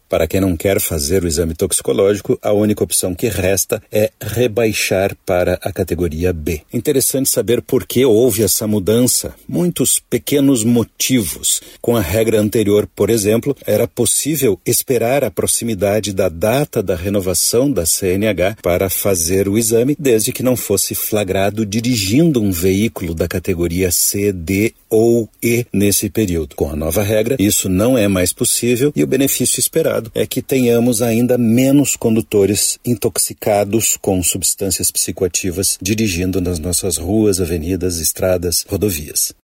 Para quem não quer fazer o exame toxicológico, a única opção que resta é rebaixar para a categoria B. Interessante saber por que houve essa mudança. Muitos pequenos motivos. Com a regra anterior, por exemplo, era possível esperar a proximidade da data da renovação da CNH para fazer o exame, desde que não fosse flagrado dirigindo um veículo da categoria C, D ou E nesse período. Com a nova regra, isso não é mais possível e o benefício esperado é que tenhamos ainda menos condutores intoxicados com substâncias psicoativas dirigindo nas nossas ruas, avenidas, estradas, rodovias.